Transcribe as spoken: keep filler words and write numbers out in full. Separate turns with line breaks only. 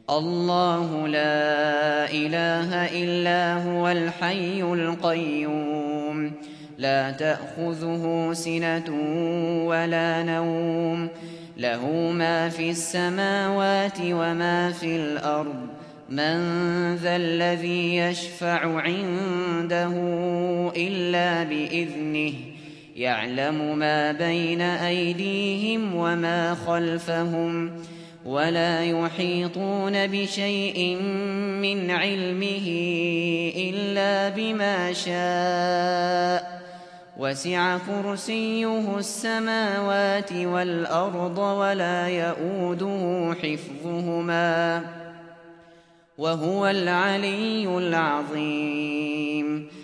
الله لا إله إلا هو الحي القيوم لا تأخذه سنة ولا نوم له ما في السماوات وما في الأرض من ذا الذي يشفع عنده إلا بإذنه يعلم ما بين أيديهم وما خلفهم ولا يحيطون بشيء من علمه إلا بما شاء وسع كرسيه السماوات والأرض ولا يئوده حفظهما وهو العلي العظيم